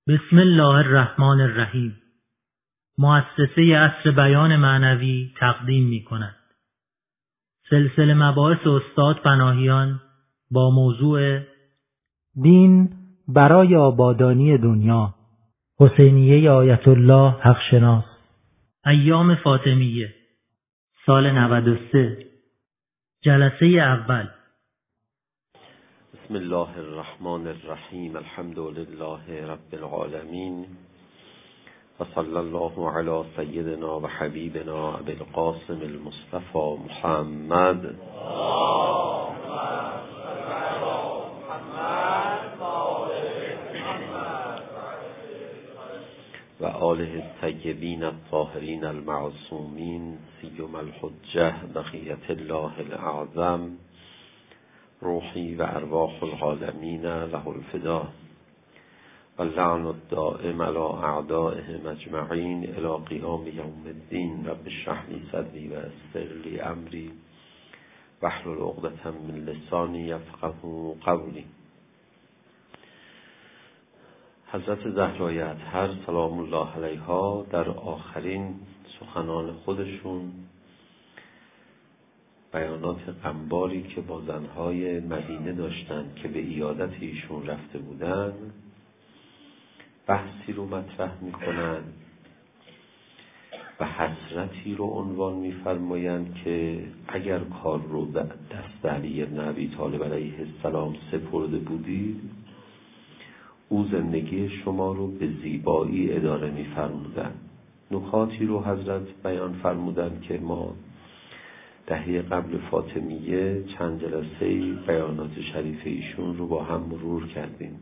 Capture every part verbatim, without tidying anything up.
بسم الله الرحمن الرحیم. مؤسسه عصر بیان معنوی تقدیم می کند سلسله مباحث استاد پناهیان با موضوع دین برای آبادانی دنیا، حسینیه آیت الله حقشناس، ایام فاطمیه، سال نود و سه، جلسه اول. بسم الله الرحمن الرحیم. الحمد لله رب العالمین و صلی الله علی سیدنا و حبیبنا ابی القاسم المصطفى محمد و آله الطیبین الطاهرین المعصومین سیما الحجة بقیة الله الاعظم روحی و ارواح العالمین له الفدا و اللعن الدائم علی اعدائهم اجمعین الی قیام یوم الدین. رب اشرح لی صدری و یسر لی امری واحلل عقدة من لسانی یفقهوا قولی. حضرت زهرای اطهر سلام الله علیها در آخرین سخنان خودشون بیانات غمباری که با زنهای مدینه داشتن که به عیادت ایشون رفته بودن بحثی رو مطرح میکنن و حسرتی رو عنوان میفرمایند که اگر کار رو دست علی بن ابی طالب علیه السلام سپرده بودید، او زندگی شما رو به زیبایی اداره میفرمودن. نکاتی رو حضرت بیان فرمودن که ما دهه قبل فاطمیه چند جلسه بیانات شریف ایشون رو با هم مرور کردیم.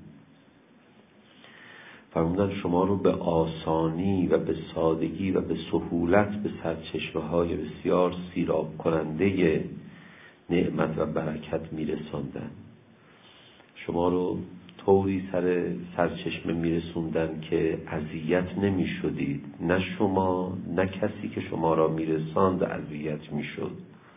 فرمودن شما رو به آسانی و به سادگی و به سهولت به سرچشمه های بسیار سیراب کننده نعمت و برکت میرساندن. شما رو طوری سر سرچشمه میرسوندن که اذیت نمیشدید، نه شما نه کسی که شما را میرساند اذیت میشد.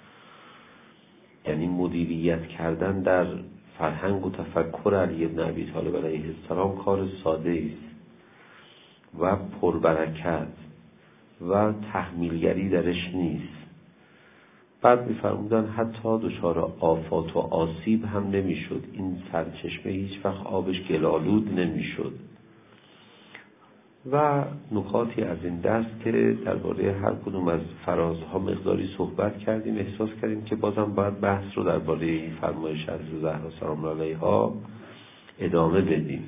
یعنی مدیریت کردن در فرهنگ و تفکر علی بن ابی طالب علیه السلام کار ساده است و پربرکت و تحمیلگری درش نیست. بعد می‌فرمودن حتی دچار آفات و آسیب هم نمی‌شد. این سرچشمه هیچ وقت آبش گلالود نمی‌شد. و نکاتی از این دست که درباره هر کدوم از فرازها مقداری صحبت کردیم، احساس کردیم که بازم باید بحث رو درباره این فرمایش از زهرا سلام الله علیها ادامه بدیم.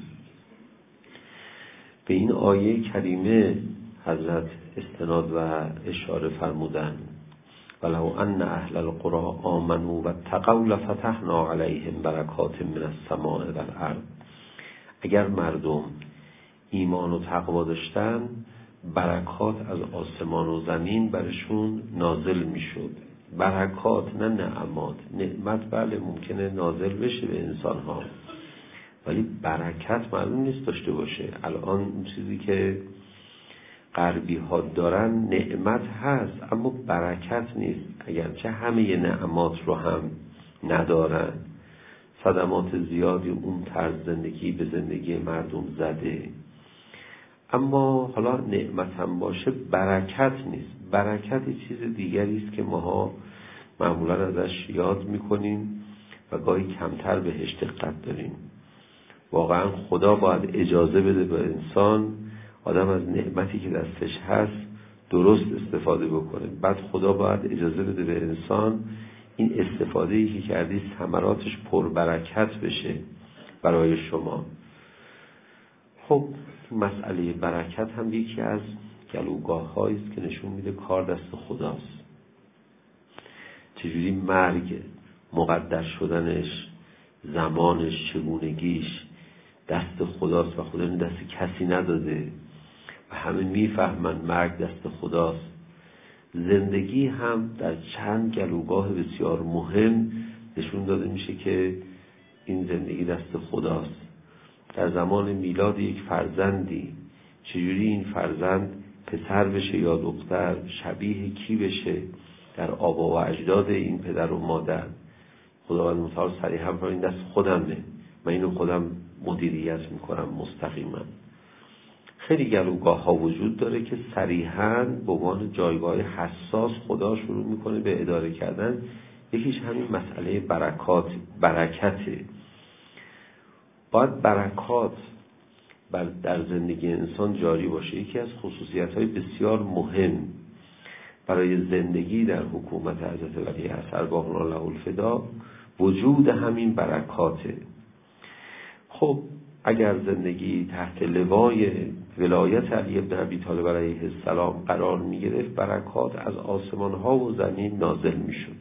به این آیه کریمه حضرت استناد و اشاره فرمودن ولو ان اهل القرى آمنوا واتقوا لفتحنا علیهم برکات من السماء والارض. اگر مردم ایمان و تقوا داشتن، برکات از آسمان و زمین برشون نازل میشد. برکات نه نعمات. نعمت بله ممکنه نازل بشه به انسان ها، ولی برکت معلوم نیست داشته باشه. الان اون چیزی که غربی ها دارن نعمت هست اما برکت نیست، اگرچه همه نعمات رو هم ندارن. صدمات زیادی اون طرز زندگی به زندگی مردم زده، اما حالا نعمت هم باشه برکت نیست. برکت چیز دیگری است که ماها معمولا ازش یاد میکنیم و گاهی کمتر بهش دقت داریم. واقعا خدا باید اجازه بده به انسان، آدم از نعمتی که دستش هست درست استفاده بکنه. بعد خدا باید اجازه بده به انسان این استفاده‌ای که کردی ثمراتش پربرکت بشه برای شما. خب مسئله برکت هم یکی از گلوگاه هایی است که نشون میده کار دست خداست. چجوری مرگ مقدر شدنش، زمانش، چگونگیش دست خداست و خدا این دست کسی نداده و همه میفهمن مرگ دست خداست. زندگی هم در چند گلوگاه بسیار مهم نشون داده میشه که این زندگی دست خداست. در زمان میلاد یک فرزندی چجوری این فرزند پسر بشه یا دختر، شبیه کی بشه در آبا و اجداد این پدر و مادر، خداوند متعال صریحا فرمود این دست خودمه، من اینو خودم مدیریت میکنم مستقیما. خیلی گلوگاه ها وجود داره که صریحاً به عنوان جایگاه حساس خدا شروع میکنه به اداره کردن. یکیش همین مسئله برکات برکته. باید برکات در زندگی انسان جاری باشه. یکی از خصوصیت‌های بسیار مهم برای زندگی در حکومت حضرت ولی عصر ارواحنا له الفدا وجود همین برکاته. خب اگر زندگی تحت لوای ولایت علی بن ابی طالب علیه السلام قرار می گرفت، برکات از آسمان ها و زمین نازل می شد.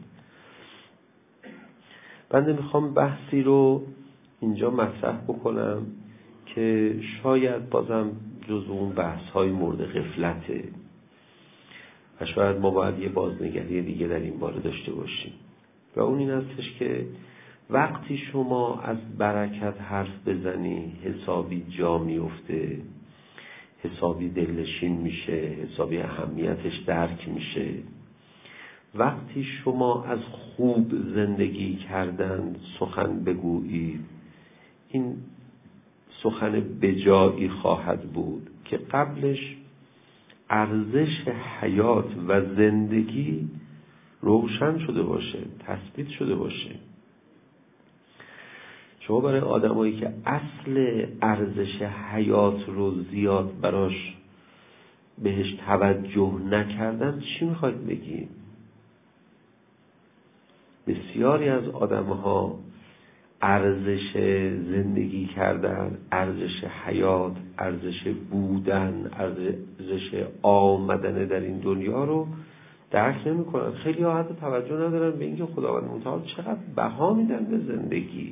بنده میخوام بحثی رو اینجا مطرح بکنم که شاید بازم جزو اون بحث های مورد غفلته و شاید ما باید یه بازنگری دیگه در این باره داشته باشیم و اون این هستش که وقتی شما از برکت حرف بزنی حسابی جا میفته، حسابی دلنشین میشه، حسابی اهمیتش درک میشه. وقتی شما از خوب زندگی کردن سخن بگویید، این سخن بجایی خواهد بود که قبلش ارزش حیات و زندگی روشن شده باشه، تثبیت شده باشه. شما برای آدمایی که اصل ارزش حیات رو زیاد براش بهش توجه نکردن چی میخواید بگید؟ بسیاری از آدمها ارزش زندگی کردن، ارزش حیات، ارزش بودن، ارزش آمدن در این دنیا رو درک نمی کنن. خیلی ها حتی توجه ندارن به اینکه خداوند متعال چقدر بها میدن به زندگی.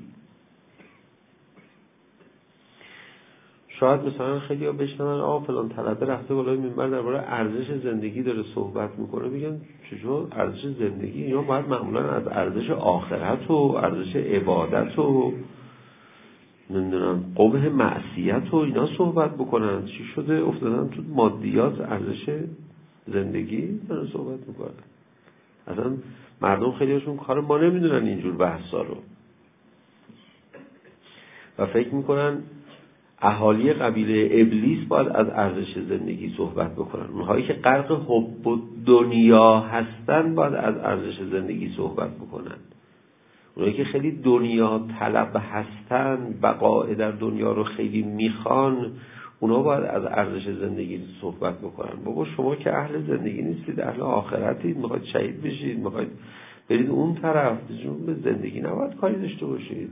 شاید مثلا خیلی ها بشنون آه فلان طلبه رفته بالای منبر درباره ارزش زندگی داره صحبت میکنه، بگن چجور ارزش زندگی؟ یا باید معمولا از ارزش آخرت و ارزش عبادت و نمیدونم قبح معصیت و اینا صحبت بکنن. چی شده افتادن تو مادیات ارزش زندگی دارن صحبت میکنن؟ اصلا مردم خیلی هاشون کار ما نمیدونن اینجور بحثا رو و فکر میکنن اهالی قبیله ابلیس باید از ارزش زندگی صحبت بکنن. اونهایی که غرق حب و دنیا هستن باید از ارزش زندگی صحبت بکنن. اونهایی که خیلی دنیا طلب هستن، بقای در دنیا رو خیلی میخوان، اونا باید از ارزش زندگی صحبت بکنن. بابا شما که اهل زندگی نیستید، اهل آخرتید، میخواید شهید بشید، میخواید برید اون طرف، به زندگی نباید کاری داشته باشید.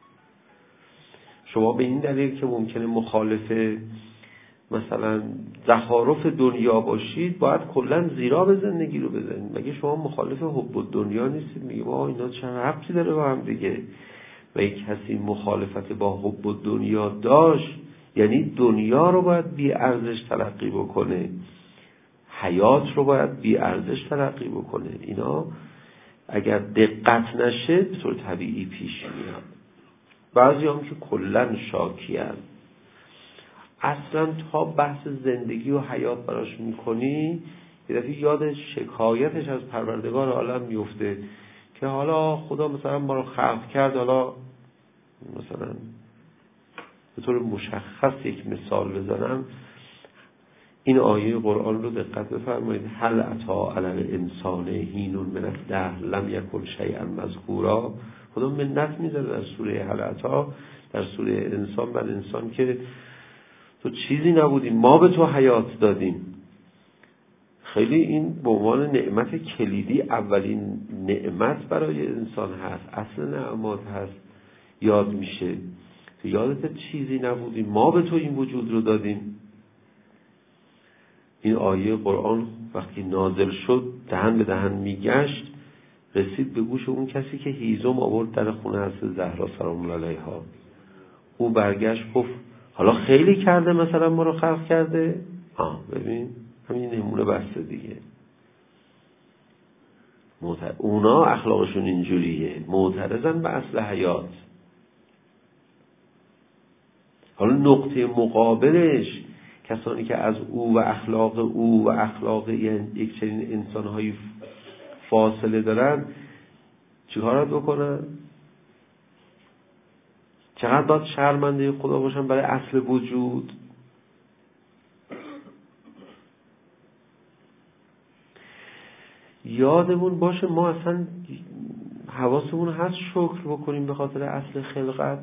شما به این دلیل که ممکنه مخالف مثلا زخارف دنیا باشید باید کلا زیرا به زندگی رو بزنید. مگه شما مخالف حب دنیا نیستید؟ میگه آه اینا چه ربطی داره با هم دیگه؟ و یک کسی مخالفت با حب دنیا داشت یعنی دنیا رو باید بی ارزش تلقی بکنه، حیات رو باید بی ارزش تلقی بکنه. اینا اگر دقت نشه به طور طبیعی پیش میاد. بعضی هم که کلن شاکی هست، اصلا تا بحث زندگی و حیات براش میکنی یه دفعه یاد شکایتش از پروردگار عالم میفته که حالا خدا مثلا ما رو خلق کرد. حالا مثلا به طور مشخص یک مثال بزنم، این آیه قرآن رو دقت بفرمایید. هل اتی علی الانسان حین من الدهر لم یکن شیئا مذکورا. خدا منت میذاره در سوره هل اتی، در سوره انسان بر انسان که تو چیزی نبودی، ما به تو حیات دادیم. خیلی این به عنوان نعمت کلیدی، اولین نعمت برای انسان هست، اصل نعمت هست، یاد میشه. تو یادت چیزی نبودی، ما به تو این وجود رو دادیم. این آیه قرآن وقتی نازل شد دهن به دهن میگشت، رسید به گوش اون کسی که هیزم آورد در خونه حضرت زهرا سلام الله علیها. او برگشت گفت حالا خیلی کرده مثلا ما رو خلق کرده. آه ببین همین نمونه بسته دیگه. معترض. اونا اخلاقشون اینجوریه، معترضن به اصل حیات. حالا نقطه مقابلش کسانی که از او و اخلاق او و اخلاق یک چنین انسانهایی فاصله دارن چیکار بکنن؟ چقدر باید شرمنده خدا باشن برای اصل وجود؟ یادمون باشه ما اصلا حواسمون هست شکر بکنیم به خاطر اصل خلقت.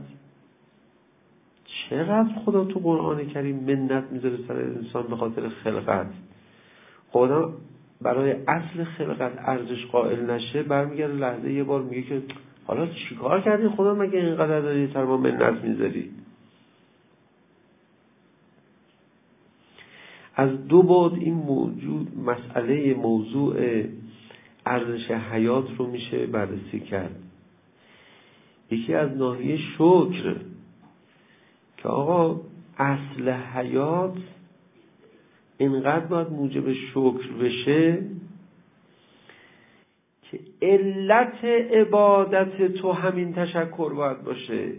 چقدر خدا تو قرآن کریم منت میذاره سر انسان به خاطر خلقت. خدا برای اصل خلقت ارزش قائل نشه، برمیگرده لحظه یه بار میگه که حالا چیکار کردی خدا مگه اینقدر داری سر ما منت میذاری؟ از دو بعد این موجود مسئله موضوع ارزش حیات رو میشه بررسی کرد. یکی از ناحیه شکر که آقا اصل حیات اینقدر باید موجب شکر بشه که علت عبادت تو همین تشکر باید باشه.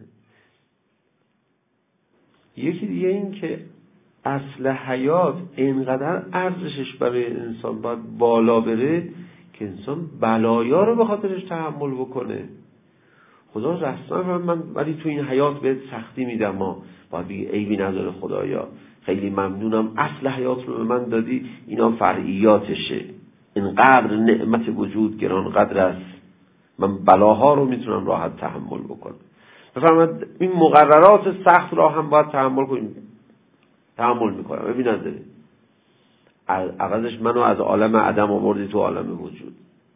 یکی دیگه این که اصل حیات اینقدر ارزشش برای انسان باید بالا بره که انسان بلایا رو به خاطرش تحمل بکنه. خدا رسما من ولی تو این حیات بهت سختی میدم، ما باید بگی عیبی نداره خدایا، خیلی ممنونم اصل حیات رو به من دادی، اینا فرعیاتشه، اینقدر نعمت وجود گران قدر است، من بلاها رو میتونم راحت تحمل بکنم. بفرمایید این مقررات سخت را هم باید تحمل کنیم، تحمل میکنم. ببین نداره عوضش منو از عالم عدم آوردی تو عالم وجود.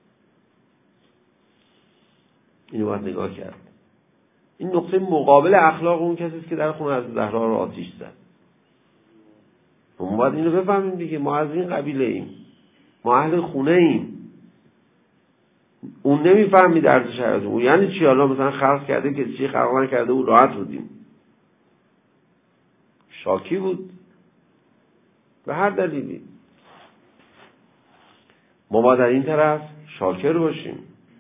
اینو باید نگاه کرد. این نقطه مقابل اخلاق اون کسی است که در خونه از زهرا رو آتیش زد. ما باید اینو بفهمیم دیگه، ما از این قبیله ایم، ما اهل خونه ایم. اون نمیفهمید ارزش حیات اون یعنی چی. حالا مثلا خلق کرده که چی خلق نکرده اون راحت بودیم، شاکی بود به هر دلیلی. ما باید در این طرف شاکر باشیم.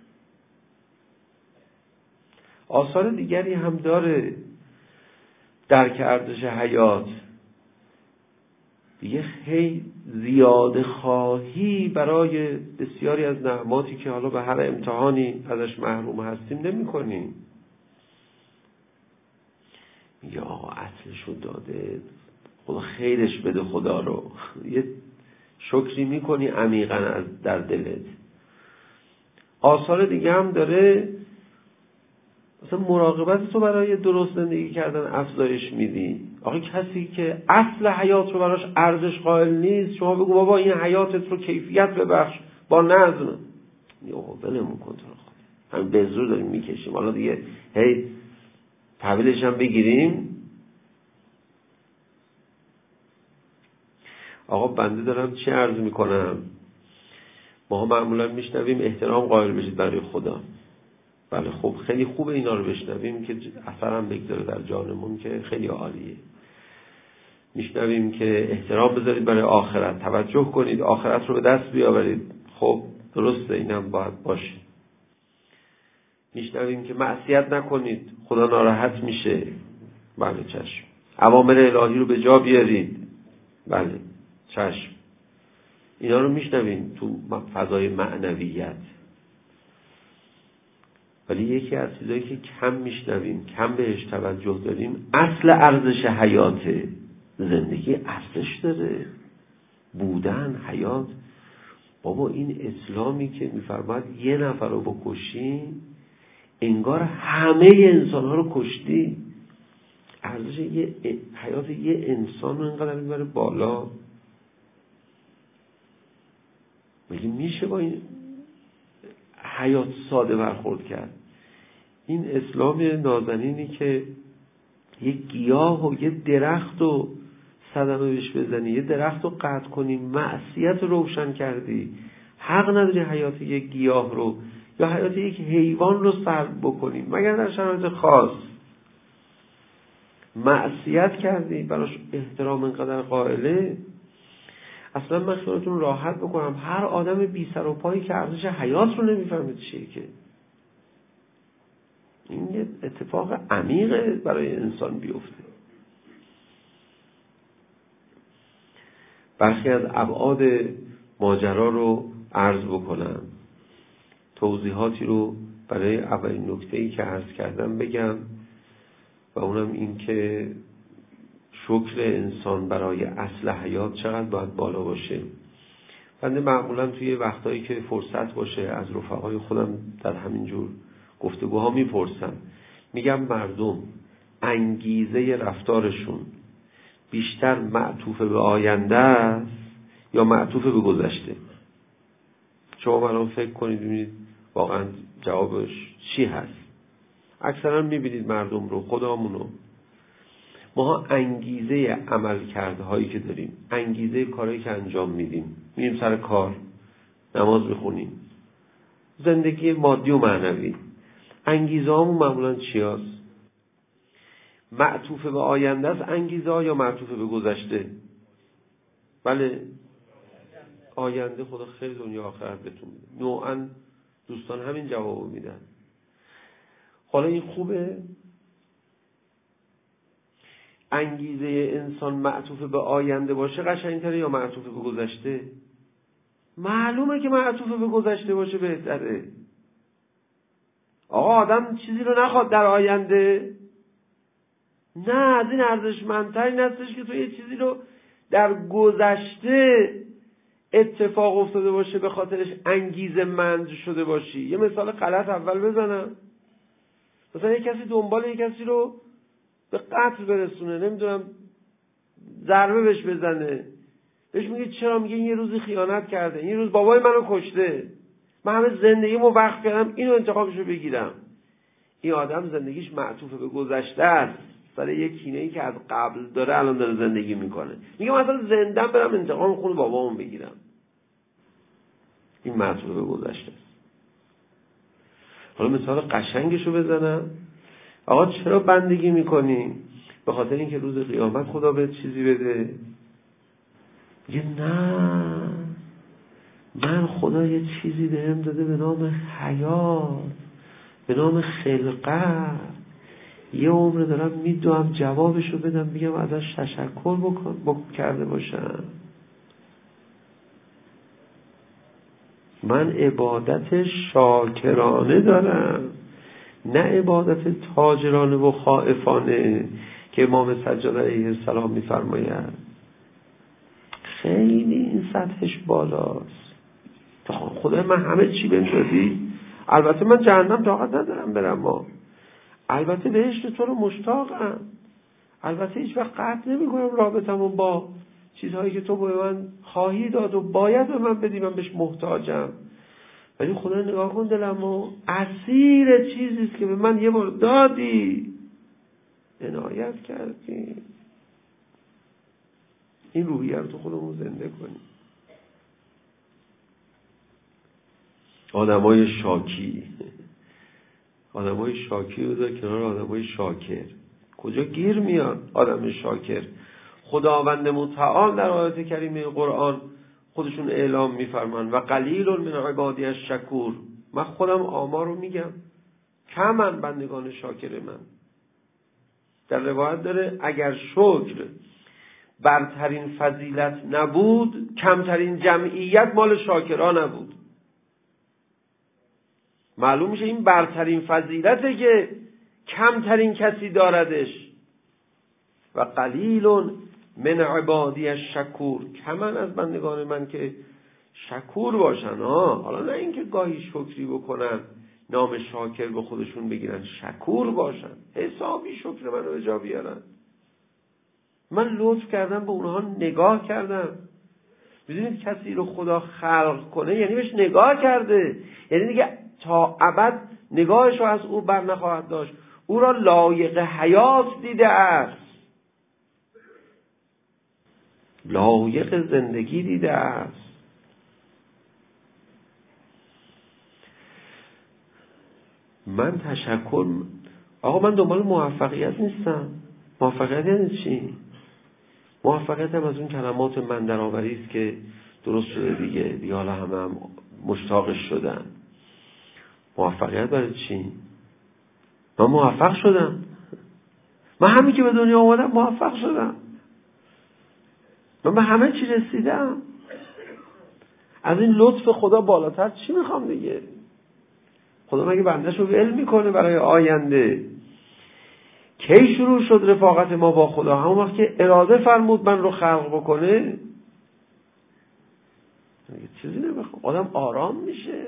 آثار دیگری هم داره درک ارزش حیات. دیگه خیلی زیاده خواهی برای بسیاری از نعماتی که حالا به هر امتحانی ازش محروم هستیم نمی کنیم. یا آقا اصلشو داده خدا خیرش بده خدا رو، یه شکری میکنی عمیقا از در دلت. آثار دیگه هم داره، مثلا مراقبت تو برای درست زندگی کردن افزایش میدی. آخه کسی که اصل حیات رو براش ارزش قائل نیست، شما بگو بابا این حیاتت رو کیفیت ببخش با نظم، یا ولمون کن تو رو خدا، همین به زور داریم میکشیم. حالا دیگه هی تحویلش هم بگیریم. آقا بنده دارم چه عرض میکنم، ما معمولا میشنویم احترام قائل بشید برای خدا. بله خب خیلی خوبه اینا رو بشنویم که اثر هم بگذاره در جانمون، که خیلی عالیه. میشنویم که احترام بذارید برای آخرت، توجه کنید آخرت رو به دست بیاورید. خب درسته، اینم باید باشه. میشنویم که معصیت نکنید خدا ناراحت میشه. بله چشم. اوامر الهی رو به جا بیارید. بله چشم. اینا رو میشنویم تو فضای معنویت. ولی یکی از چیزایی که کم میشنویم، کم بهش توجه داریم، اصل ارزش حیات. زندگی ارزش داره، بودن، حیات. بابا این اسلامی که میفرماد یه نفر رو بکشی انگار همه انسان ها رو کشتی. ارزش یه حیات یه انسان رو اینقدر میبره بالا. مگه میشه با این حیات ساده برخورد کرد؟ این اسلام نازنینی که یه گیاه و یه درخت رو صدمه بهش بزنی، یه درخت رو قطع کنی، معصیت روشن کردی. حق نداری حیات یه گیاه رو یا حیات یک حیوان رو سلب بکنی مگر در شرایط خاص. معصیت کردی، براش احترام اینقدر قائله. اصلا من خیالتون راحت بکنم هر آدم بی سر و پایی که ارزش حیات رو نمیفهمه چیه، که این یه اتفاق عمیقه برای انسان بیفته. برخی از ابعاد ماجرا رو عرض بکنم، توضیحاتی رو برای اولین نکته‌ای که عرض کردم بگم، و اونم این که شکر انسان برای اصل حیات چقدر باید بالا باشه. بنده معمولا توی وقتایی که فرصت باشه از رفقای خودم در همین جور گفتگوها میپرسم، میگم مردم انگیزه رفتارشون بیشتر معطوف به آینده است یا معطوف به گذشته؟ شما الان فکر کنید ببینید واقعا جوابش چی هست. اکثرا میبینید مردم رو، خودمونو، ما انگیزه عمل کرده هایی که داریم، انگیزه کارهایی که انجام میدیم، میریم سر کار، نماز میخونیم، زندگی مادی و معنوی، انگیزه هامون معمولا چی هست؟ معطوف به آینده است انگیزه ها یا معطوف به گذشته؟ بله آینده. خدا خیر دنیا آخرت بهتون میده. نوعا دوستان همین جوابو میدن. حالا این خوبه؟ انگیزه انسان معطوف به آینده باشه قشنگتره یا معطوف به گذشته؟ معلومه که معطوف به گذشته باشه بهتره. آقا آدم چیزی رو نخواد در آینده؟ نه، از این ارزشمندتر این هستش که تو یه چیزی رو در گذشته اتفاق افتاده باشه به خاطرش انگیزه مند شده باشی. یه مثال غلط اول بزنم. مثلا یه کسی دنبال یه کسی رو به قتل برسونه، نمیدونم ضربه بهش بزنه، بهش میگه چرا؟ میگه این یه روزی خیانت کرده، این روز بابای منو کشته، من همه زندگیمو وقف کردم اینو انتقامشو بگیرم. این آدم زندگیش معطوف به گذشته است، سر یک کینه‌ای که از قبل داره الان داره زندگی میکنه. میگه مثلا زندم برم انتقام خون بابامو بگیرم. این معطوف به گذشته است. حالا مثال قشنگشو بزنم. آقا چرا بندگی میکنی؟ به خاطر اینکه روز قیامت خدا بهت چیزی بده. میگه نه، من خدا یه چیزی بهم داده به نام حیات، به نام خلقت. یه عمر دارم میدوام جوابشو بدم، میگم ازش تشکر بکن بکن کرده باشم. من عبادت شاکرانه دارم، نه عبادت تاجرانه و خائفانه که امام سجاد علیه السلام میفرماید. خیلی این سطحش بالاست. خدای من همه چی بهم دادی، البته من جهنم طاقت ندارم برم، ما البته بهشت تو رو مشتاقم، البته هیچ وقت قطع نمی کنم رابطمون با چیزهایی که تو به من خواهی داد و باید به من بدی، من بهش محتاجم. ولی خدا نگاه کن دلمو اسیر چیزیست که به من یه بار دادی، عنایت کردی. این روحیه رو تو خودمون زنده کنیم. آدمای شاکی، آدمای شاکی رو در کنار آدمای شاکر. کجا گیر میاد آدم شاکر؟ خداوند متعال در آیات کریمه قرآن خودشون اعلام میفرمان و قلیل من عبادی الشکور. من خودم آمار رو میگم، کمن بندگان شاکر من. در روایت داره اگر شکر برترین فضیلت نبود، کمترین جمعیت مال شاکران نبود. معلوم میشه این برترین فضیلته که کمترین کسی داردش. و قلیل من عبادی الشکور، کمن از بندگان من که شکور باشن. ها حالا نه اینکه گاهی شکری بکنن نام شاکر به خودشون بگیرن، شکور باشن، حسابی شکر منو به جا بیارن. من لطف کردم به اونها، نگاه کردم. میدونید کسی رو خدا خلق کنه یعنی بهش نگاه کرده، یعنی دیگه تا ابد نگاهش رو از او بر نخواهد داشت. او را لایق حیات دیده است، لایق زندگی دیده است. من تشکر آقا من دنبال موفقیت نیستم. موفقیت یعنی چی؟ موفقیت هم از اون کلمات من درآوری است که درست شده دیگه دیگه حالا همه هم مشتاقش شدن. موفقیت برای چی؟ من موفق شدم، من همین که به دنیا آمدم موفق شدم، من به همه چی رسیدم. از این لطف خدا بالاتر چی میخوام دیگه؟ خدا مگه بندش رو ول میکنه برای آینده؟ کی شروع شد رفاقت ما با خدا؟ همون وقت که اراده فرمود من رو خلق بکنه. دیگه چیزی نمیخوام. آدم آرام میشه.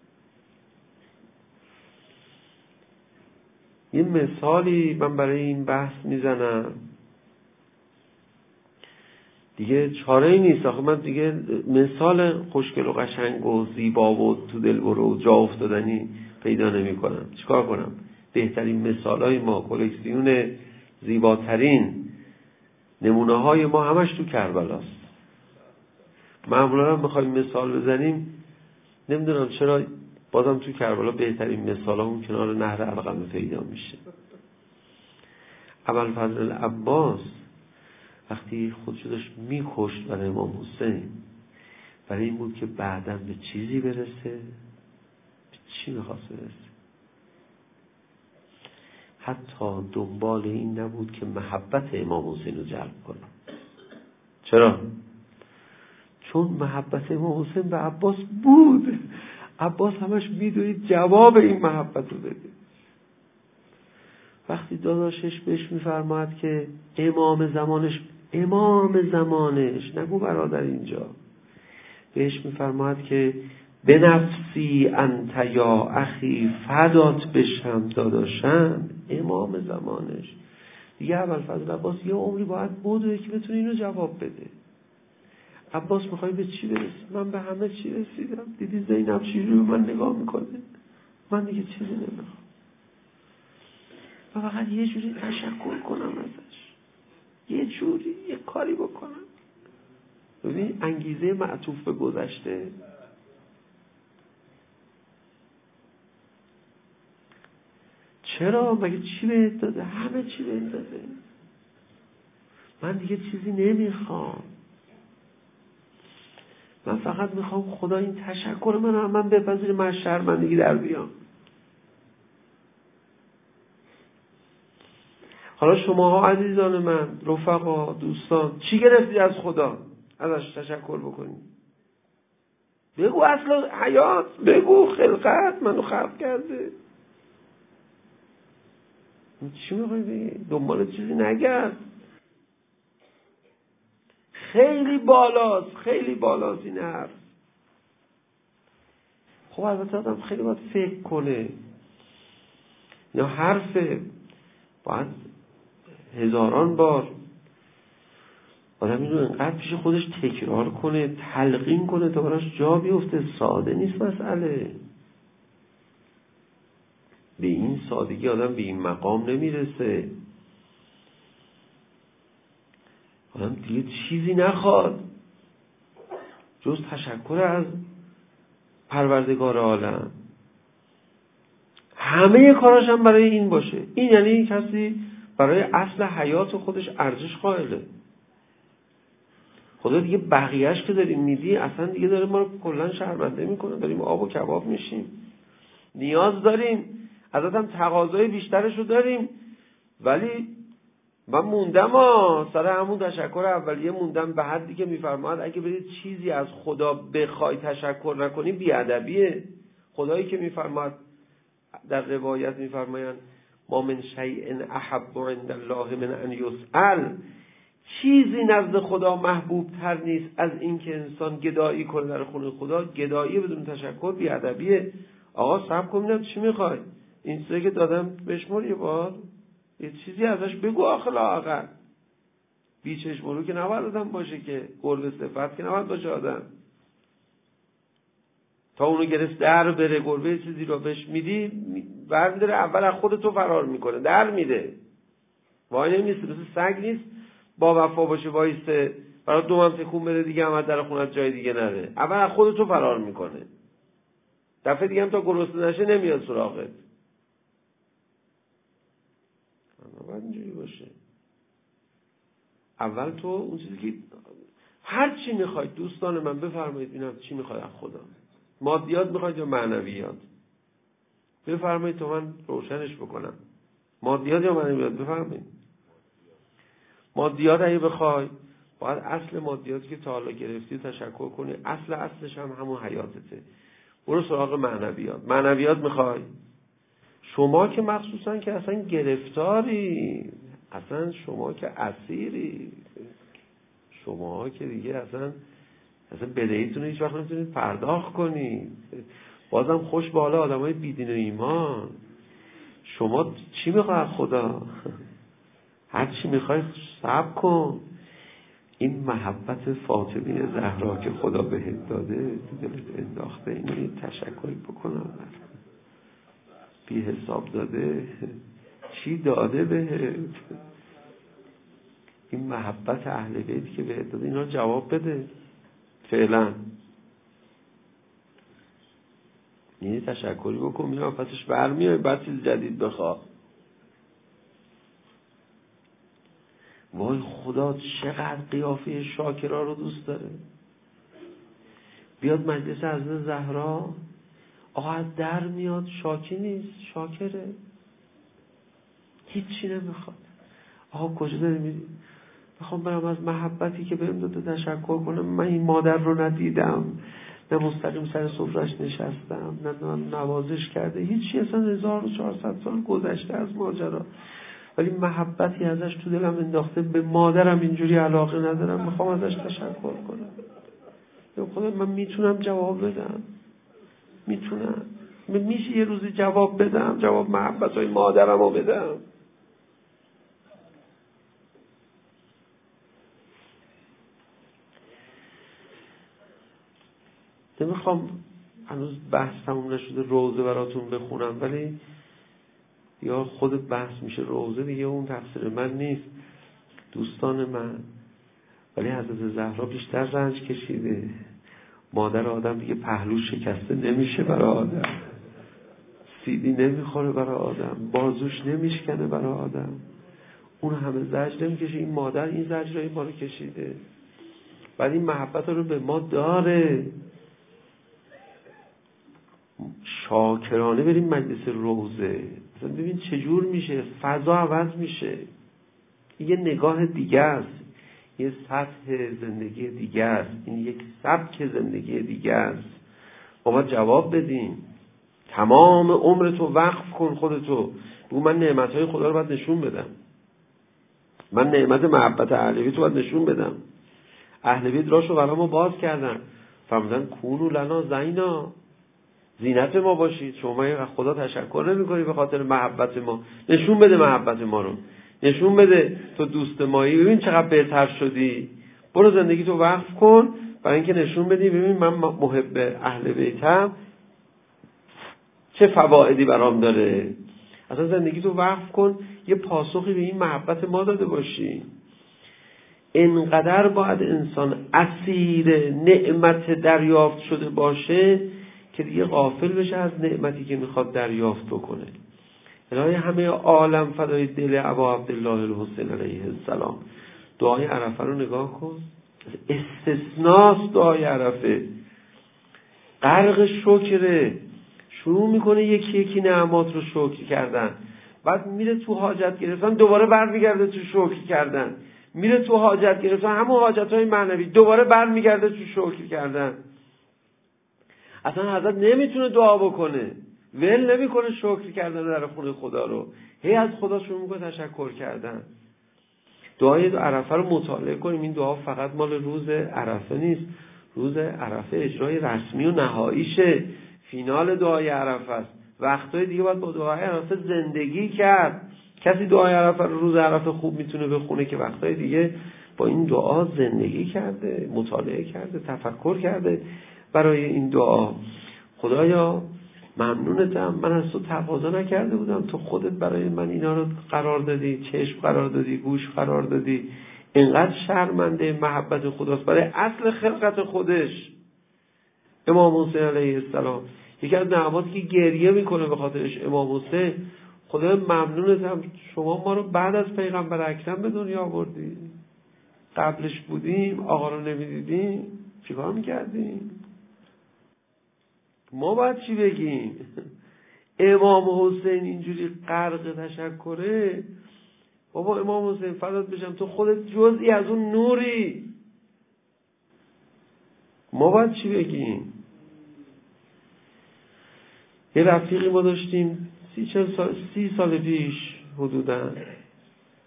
یه مثالی من برای این بحث میزنم دیگه، چاره ای نیست. آخه من دیگه مثال خوشگل و قشنگ و زیبا و تو دل برو و جا افتادنی پیدا نمی کنم. چیکار کنم؟ بهترین مثالای ما، کلکسیون زیباترین نمونه های ما همش تو کربلاست. معمولا هم بخوایم مثال بزنیم، نمیدونم چرا بازم تو کربلا بهترین مثال همون کنار نهر علقمه پیدا میشه. ابوالفضل العباس وقتی خودشو داشت میکشت برای امام حسین، برای این بود که بعداً به چیزی برسه. به چی میخواست برسه؟ حتی دنبال این نبود که محبت امام حسین رو جلب کنه. چرا؟ چون محبت امام حسین به عباس بود. عباس همش میدوید جواب این محبت رو بده. وقتی داداشش بهش میفرماد که امام زمانش امام زمانش نگو برادر اینجا بهش میفرماد که به نفسی انت یا اخی فدات بشم داداشم، امام زمانش دیگه. ابوالفضل عباس یه عمری باید بوده که بتونه اینو جواب بده. عباس میخوای به چی برسی؟ من به همه چی رسیدم. دیدی زینب چجوری به من نگاه میکنه؟ من دیگه چیزی نمیخوام. و فقط یه جوری تشکر کنم ازش، یه جوری یه کاری بکنم. ببین انگیزه معطوف به گذشته. چرا؟ مگه چی بهت داده؟ همه چی بهت داده. من دیگه چیزی نمیخوام. من فقط میخوام خدا این تشکر من رو من بپذیره، من شرمندگی در بیام. حالا شماها عزیزان من، رفقا، دوستان، چی گرفتید از خدا ازش تشکر بکنید؟ بگو اصل حیات، بگو خلقت منو خلق کرده. چی میخوای بگی؟ دنبال چیزی نگرد. خیلی بالاست، خیلی بالاست این حرف. خب البته آدم خیلی باید فکر کنه. یا حرفه باید هزاران بار آدم اینو انقدر پیش خودش تکرار کنه، تلقین کنه تا براش جا بیفته. ساده نیست مسئله. به این سادگی آدم به این مقام نمیرسه. آدم دیگه چیزی نخواد جز تشکر از پروردگار عالم. همه کاراش هم برای این باشه. این یعنی کسی برای اصل حیات خودش ارزش قائله. خدا دیگه بقیهش که داریم میدی اصلا دیگه داره ما رو کلن شرمنده میکنه. داریم آب و کباب میشیم. نیاز داریم، ازت هم تقاضای بیشترش رو داریم، ولی من موندم ها سر همون تشکر اولیه موندم. به حدی که میفرماد اگه برید چیزی از خدا بخوای تشکر نکنی بیادبیه. خدایی که میفرماد در روایت میفرمایند ما من شیء احب عند الله من ان یسأل، چیزی نزد خدا محبوب تر نیست از این که انسان گدایی کنه در خونه خدا. گدایی بدون تشکر بیادبیه. آقا صبر کن ببینم چی میخوای. این چیزی که دادم بشمر یه بار، یه چیزی ازش بگو. آخه لااقل بی چشم رو که نباید آدم باشه، که گربه صفت که نباید باشه آدم. تا اونو گرفت در بره، گربه چیزی رو بهش میدی برمیداره، اول از خود تو فرار میکنه، در میده. وای نمیسته، مثل سگ نیست با وفا باشه وایسته برای دوم تکون بده دیگه هم از در خونت جای دیگه نره. اول از خود تو فرار میکنه. دفعه دیگه هم تا گرسنه نشه نمیاد سراغت. باید اینجوری باشه. اول تو اون چیزی که هر چی میخواید دوستان من بفرمایید ببینم چی میخواید از خدا. مادیات میخواید یا معنویات؟ بفرمایید تا من روشنش بکنم. مادیات یا معنویات؟ بفرمایید. مادیات اگه بخوای باید اصل مادیاتی که تا حالا گرفتی تشکر کنی. اصل اصلش هم همون حیاتته. برو سراغ معنویات. معنویات میخوای؟ شما که مخصوصا که اصلا گرفتاری، اصلا شما که اسیری، شما که دیگه اصلا اصلا بدهیتون هیچ وقت نمیتونید پرداخت کنید. بازم خوش به حال آدمای بیدین و ایمان. شما چی میخوای از خدا؟ هر چی میخوای صبر کن. این محبت فاطمه زهرا که خدا بهت داده تو دلت انداخته، اینو تشکر بکنم. بی حساب داده، چی داده بهت؟ این محبت اهل بیت که بهت داده، اینا جواب بده فعلا. یعنی تشکری بکن، میرم پسش برمیای، بعد چیز جدید بخواه. وای خدا چقدر قیافه شاکرا رو دوست داره. بیاد مجلس حضرت زهرا، آقا از در میاد شاکی نیست، شاکره، هیچی نمیخواد. آقا کجا داری میری؟ میخوام برم از محبتی که بهم داده تشکر کنم. من این مادر رو ندیدم، نه مستقیم سر سفرش نشستم، نه من نوازش کرده، هیچی. اصلا هزار و چهارصد سال گذشته از ماجرا، ولی محبتی ازش تو دلم انداخته. به مادرم اینجوری علاقه ندارم، میخوام ازش تشکر کنم. یا خدا من میتونم جواب بدم، میتونم میشه یه روزی جواب بدم، جواب محبت های مادرم رو بدم. نمیخوام هنوز بحث تموم نشده روزه براتون بخونم، ولی یا خود بحث میشه روزه دیگه، اون تقصیر من نیست، دوستان من. ولی حضرت زهرا بیشتر رنج کشیده. مادر آدم دیگه پهلو شکسته نمیشه برای آدم، سیدی نمیخوره برای آدم، بازوش نمیشکنه برای آدم، اون همه زجر نمیکشه. این مادر این زجرهای ما رو کشیده، ولی این محبت رو به ما داره. شاکرانه بریم مجلس روزه، مثلا ببین چجور میشه، فضا عوض میشه، یه نگاه دیگه است، یه سطح زندگی دیگه است، این یک سبک زندگی دیگه است. ما باید جواب بدیم. تمام عمرتو وقف کن خودتو، بگو من نعمتهای خدا رو باید نشون بدم، من نعمت محبت اهل بیت رو باید نشون بدم. اهل بیت راشو برای ما باز کردن، فرمودن کونو لنا زینا، زینت ما باشید. شما از خدا تشکر نمی کنی به خاطر محبت ما؟ نشون بده محبت ما رو، نشون بده تو دوست مایی. ببین چقدر بهتر شدی، برو زندگی تو وقف کن برای اینکه نشون بدی ببین من محب اهل بیتم، چه فوایدی برام داره. اصلا زندگی تو وقف کن، یه پاسخی به این محبت ما داده باشی. انقدر باید انسان اسیر نعمت دریافت شده باشه که دیگه غافل بشه از نعمتی که میخواد دریافت بکنه. الهی همه عالم فدای دل ابا عبدالله الحسین علیه السلام. دعای عرفه رو نگاه کن، استثناست دعای عرفه، غرق شکره، شروع میکنه یکی یکی نعمات رو شکر کردن، بعد میره تو حاجت گرفتن، دوباره برمیگرده تو شکر کردن، میره تو حاجت گرفتن، همون حاجتهای معنوی، دوباره برمیگرده تو شکر کردن. اصلا حضرت نمیتونه دعا بکنه، ول نمیکنه شکر کردن در خونه خدا رو، هی از خدا شروع میکنه تشکر کردن. دعای عرفه رو مطالعه کنیم. این دعا فقط مال روز عرفه نیست، روز عرفه اجرای رسمی و نهاییشه، فینال دعای عرفه است. وقتهای دیگه باید با دعای عرفه زندگی کرد. کسی دعای عرفه رو روز عرفه خوب میتونه بخونه که وقتهای دیگه با این دعا زندگی کرده، مطالعه کرده، تفکر کرده برای این دعا. خدایا ممنونتم، من از تو تقاضا نکرده بودم، تو خودت برای من اینا رو قرار دادی، چشم قرار دادی، گوش قرار دادی. اینقدر شرمنده محبت خداست برای اصل خلقت خودش. امام حسین علیه السلام یکی از نعماتی که گریه میکنه به خاطرش امام حسین، خدا ممنونتم شما ما رو بعد از پیغمبر اکرم به دنیا آوردی، قبلش بودیم آقا رو نمیدیدیم چیکار میکردیم؟ ما باید چی بگیم؟ امام حسین اینجوری غرق تشکره. بابا امام حسین فدات بشم، تو خودت جزئی از اون نوری، ما باید چی بگیم؟ یه رفیقی ما داشتیم سی چل سال سی سال پیش حدوداً،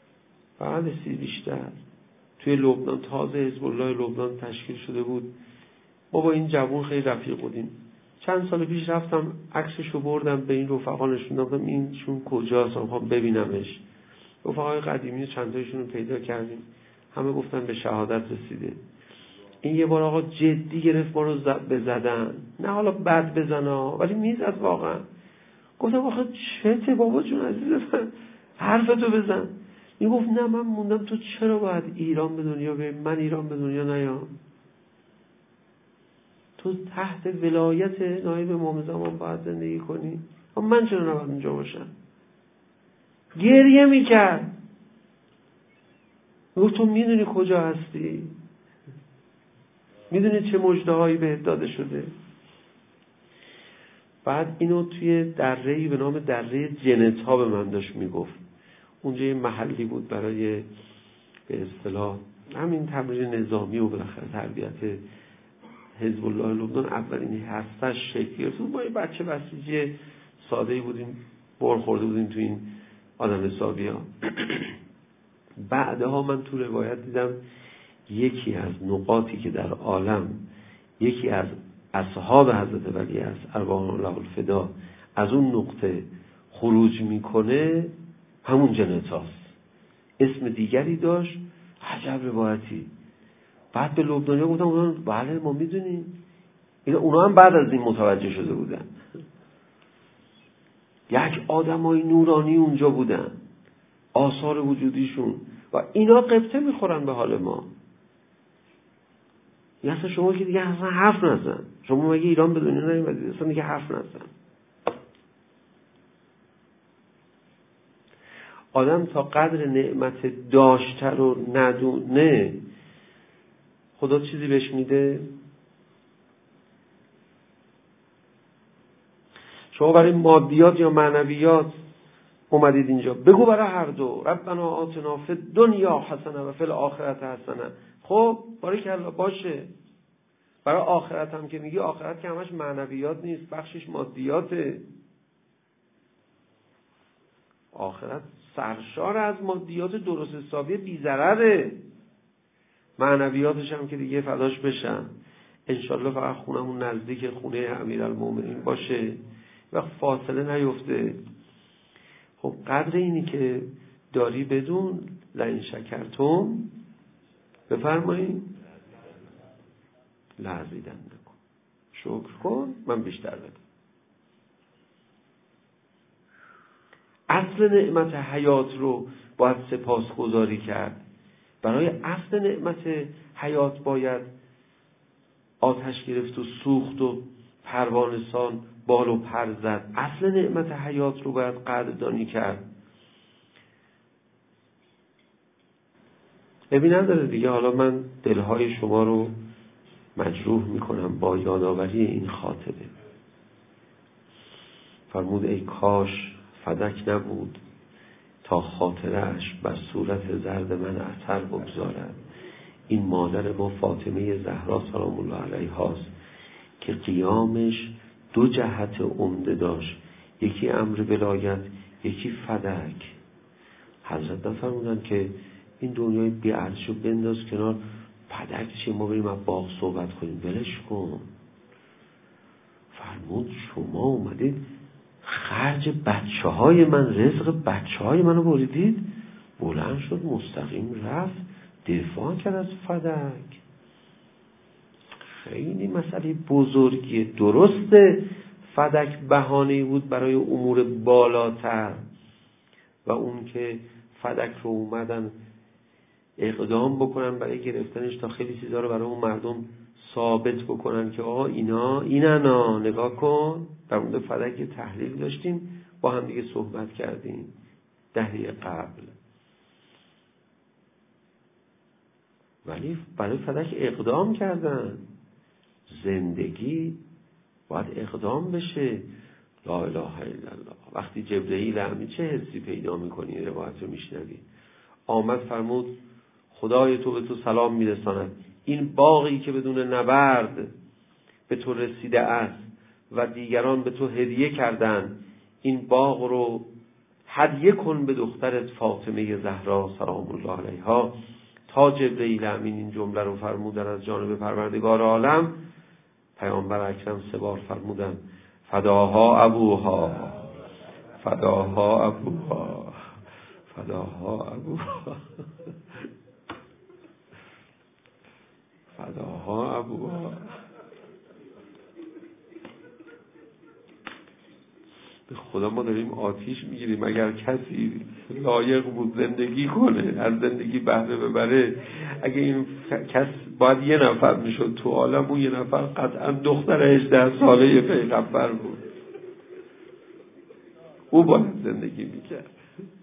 بعد سی بیشتر، توی لبنان تازه حزب الله لبنان تشکیل شده بود، ما با این جوون خیلی رفیق بودیم. چند سال پیش رفتم عکسشو بردم به این رفقا نشوندم، گفتم اینشون کجاست، میخوام ببینمش. رفقای قدیمی چند تایشون رو پیدا کردیم، همه گفتن به شهادت رسیده. این یه بار آقا جدی گرفت ما رو بزدن، نه حالا بد بزنه ولی میزد واقعا. گفتم آخه چته بابا جون عزیزم، حرفتو بزن. این گفت نه من موندم تو چرا باید ایران به دنیا بیای، من ایران به دنیا نیام، تو تحت ولایت نایب امام زمان باید زندگی کنی، اما من چرا نباید اونجا باشم؟ گریه میکرد. گفت تو میدونی کجا هستی؟ میدونی چه مژده‌هایی بهت داده شده؟ بعد اینو توی دره‌ای به نام دره جنتا به من داشت میگفت. اونجا یه محلی بود برای به اصطلاح همین تمرین نظامی و بالاخره تربیت حزب الله لبنان اولین هستش شکل گرفت. ما یه بچه بسیجی ساده‌ای بودیم، برخورده بودیم تو این آدم حسابی‌ها. بعدها من تو روایت دیدم یکی از نقاطی که در عالم یکی از اصحاب حضرت ولی است ارواح الله الفدا از اون نقطه خروج میکنه، همون جنتاست. اسم دیگری داشت، عجب روایتی. بعد به لبنانی‌ها گفتم اونا بله ما میدونیم. اینا اونا هم بعد از این متوجه شده بودن. یک آدمای نورانی اونجا بودن، آثار وجودیشون، و اینا قبطه میخورن به حال ما. یا اصلا شما که دیگه اصلا حرف نزن، شما مگه ایران به دنیا نیومدید، اصلا دیگه حرف نزن. آدم تا قدر نعمت داشته رو ندونه خدا چیزی بهش میده. شما برای مادیات یا معنویات اومدید اینجا، بگو برای هر دو ربنا آتنا فی الدنیا حسنه و فی الاخرة حسنه. خب باریکالله باشه. برای آخرت هم که میگی، آخرت که همش معنویات نیست، بخشش مادیاته. آخرت سرشار از مادیات درست حسابی بی ضرره. معنویاتش هم که دیگه فداش بشن. انشالله فقط خونمون نزدیک خونه امیرالمومنین باشه و فاصله نیفته. خب قدر اینی که داری بدون، لئن شکرتم بفرمایید لازیدن نکن، شکر کن من بیشتر بدم. اصل نعمت حیات رو باید سپاسگزاری کرد. برای اصل نعمت حیات باید آتش گرفت و سوخت و پروانه‌سان بال و پر زد. اصل نعمت حیات رو باید قدردانی کرد. ببین نداره دیگه. حالا من دلهای شما رو مجروح میکنم با یادآوری این خاطره. فرمود ای کاش فدک نبود تا خاطرش بر صورت زرد من اثر بگذارد. این مادر ما فاطمه زهرا سلام الله علیها است که قیامش دو جهت عمده داشت، یکی امر ولایت، یکی فدک. حضرت نفرمودن که این دنیای بی ارزشو بنداز کنار، فدک چیه، ما بریم از باغ صحبت کنیم، ولش کن. فرمود شما اومدید خرج بچه های من، رزق بچه های منو بریدید. بلند شد مستقیم رفت دفاع کرد از فدک. خیلی مسئله بزرگیه. درسته فدک بهانه‌ای بود برای امور بالاتر و اون که فدک رو اومدن اقدام بکنن برای گرفتنش تا خیلی چیزا رو برای اون مردم ثابت بکنن که آقا اینا اینا نگاه کن. در مورد فدک تحلیل داشتیم با هم دیگه صحبت کردیم دهه قبل. ولی برای فدک اقدام کردن. زندگی باید اقدام بشه. لا اله الا الله. وقتی جبرئیل امین چه حسی پیدا میکنی؟ روایت رو میشنوی. آمد فرمود خدای تو به تو سلام میرساند. این باغی که بدون نبرد به تو رسیده است و دیگران به تو هدیه کردن، این باغ رو هدیه کن به دخترت فاطمه زهرا سلام الله علیها. تا جبرئیل امین این جمله رو فرمودن از جانب پروردگار عالم، پیامبر اکرم سه بار فرمودن فداها ابوها، فداها ابوها، فداها ابوها، فداها ابوها. به خدا ما داریم آتیش میگیریم. اگر کسی لایق بود زندگی کنه، از زندگی بهره ببره، اگه این کس باید یه نفر میشد تو عالم، اون یه نفر قطعا دختر هجده ساله پیغمبر بود. او باید زندگی میکرد،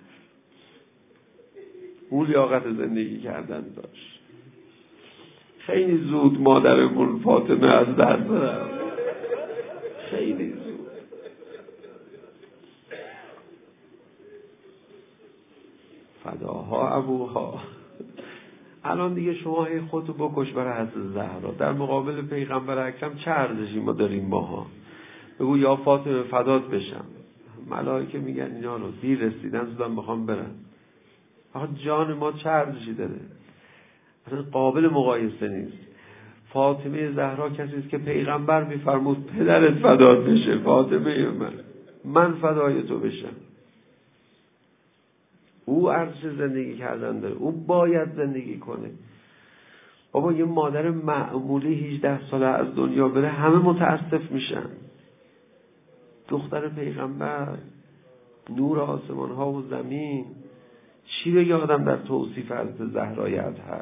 او لیاقت زندگی کردن داشت. خیلی زود مادرمون فاطمه از دست رفت، خیلی زود. فداها ابوها. الان دیگه شما هی خودتو بکش برای حضرت زهرا. در مقابل پیغمبر اکرم چه ارزشی ما داریم ماها؟ بگو یا فاطمه فدات بشم. ملائکه میگن اینا رو دیر رسیدن، زودن بخوام برن. آخه جان ما چه ارزشی داره؟ اصلا قابل مقایسه نیست. فاطمه زهرا کسی است که پیغمبر میفرمود پدرت فدات بشه، فاطمه من من فدای تو بشم. او ارزش زندگی کردن داره، او باید زندگی کنه. بابا یه مادر معمولی هجده ساله از دنیا بره همه متاسف میشن. دختر پیغمبر، نور آسمان ها و زمین، چی بگه آدم در توصیف حضرت زهرای اطهر؟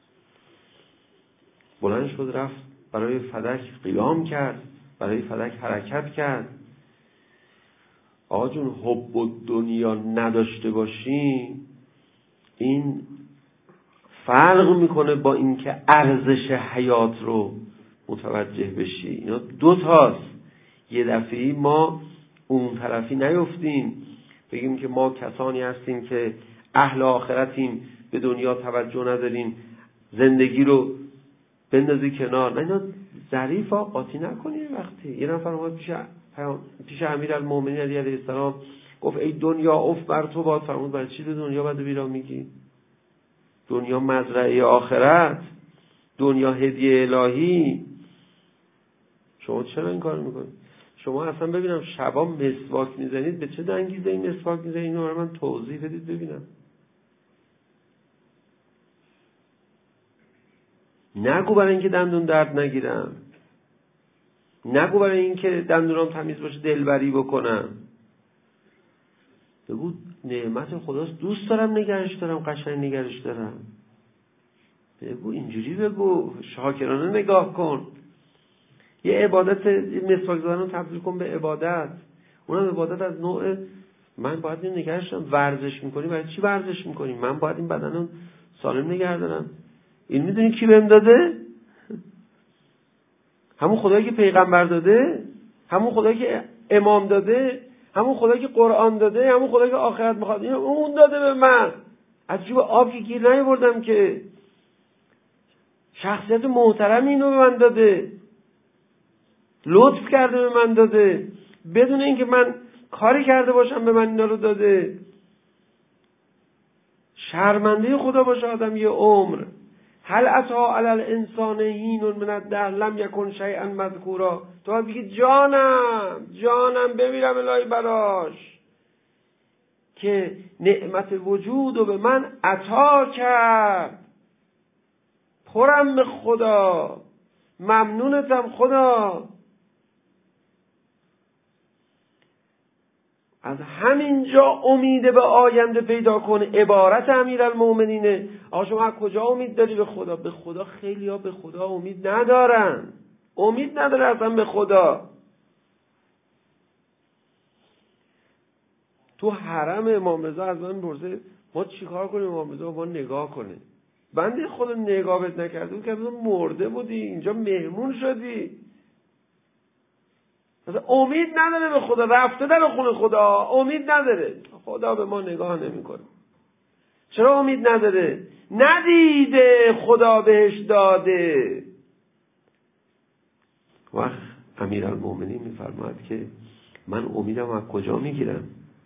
بلند شد رفت برای فدک قیام کرد، برای فدک حرکت کرد. آقا جون حب و دنیا نداشته باشیم، این فرق میکنه با اینکه ارزش حیات رو متوجه بشی. اینا دو تاست. یه دفعی ما اون طرفی نیفتیم بگیم که ما کسانی هستیم که اهل آخرتیم، به دنیا توجه نداریم، زندگی رو بندازی کنار. نه اینا ظریفا قاطی نکنی. وقتی یه نفر اومد پیش پیش امیرالمومنین علی علیه السلام گفت ای دنیا اف بر تو باد، فرمود برای چی دنیا بعد بیرا میگی؟ دنیا مزرعه آخرت، دنیا هدیه الهی. شما چرا این کار میکنید؟ شما اصلا ببینم شبا مسواک میزنید، به چه انگیزه این مسواک میزنید؟ اینو برای من توضیح بدید ببینم. نگو برای اینکه دندون درد نگیرم، نگو برای اینکه دندونام تمیز باشه دلبری بکنم. بگو نعمت خداست، دوست دارم نگرش دارم، قشنگ نگرش دارم. بگو اینجوری، بگو شاکرانه نگاه کن. یه عبادت مسواک زدن رو تبدیل کن به عبادت. اونم عبادت از نوع من باید این نگرش دارم. ورزش میکنی، برای چی ورزش میکنی؟ من باید این بدن رو سالم نگه دارم. این میدونی کی بهم داده؟ همون خدایی که پیغمبر داده، همون خدایی که امام داده، همون خدایی که قرآن داده، همون خدایی که آخرت میخواد. این اون داده به من. از جیب آب که گیر نیاوردم که. شخصیت محترم اینو به من داده، لطف کرده به من داده، بدون اینکه من کاری کرده باشم به من اینا رو داده. شرمنده خدا باشه آدم یه عمر. هل اتا علی الانسان حین من الدهر لم یکن شیئا مذکورا. تو باید بگی جانم جانم بمیرم الهی براش که نعمت وجود رو به من عطا کرد. پرم به خدا، ممنونتم خدا. از همینجا امید به آینده پیدا کن. عبارت امیرالمومنینه. آقا شما از کجا امید داری به خدا؟ به خدا خیلی ها به خدا امید ندارن. امید نداره اصلا به خدا. تو حرم امام رضا از من پرسه ما چیکار کنیم؟ امام رضا ما نگاه کنه. بنده خدا نگاهت نکرده بود که مرده بودی، اینجا مهمون شدی. مثلا امید نداره به خدا، رفته در خونه خدا، امید نداره. خدا به ما نگاه نمیکنه. چرا امید نداره؟ ندیده خدا بهش داده. وقت امیرالمومنین میفرماید که من امیدم از کجا میگیرم؟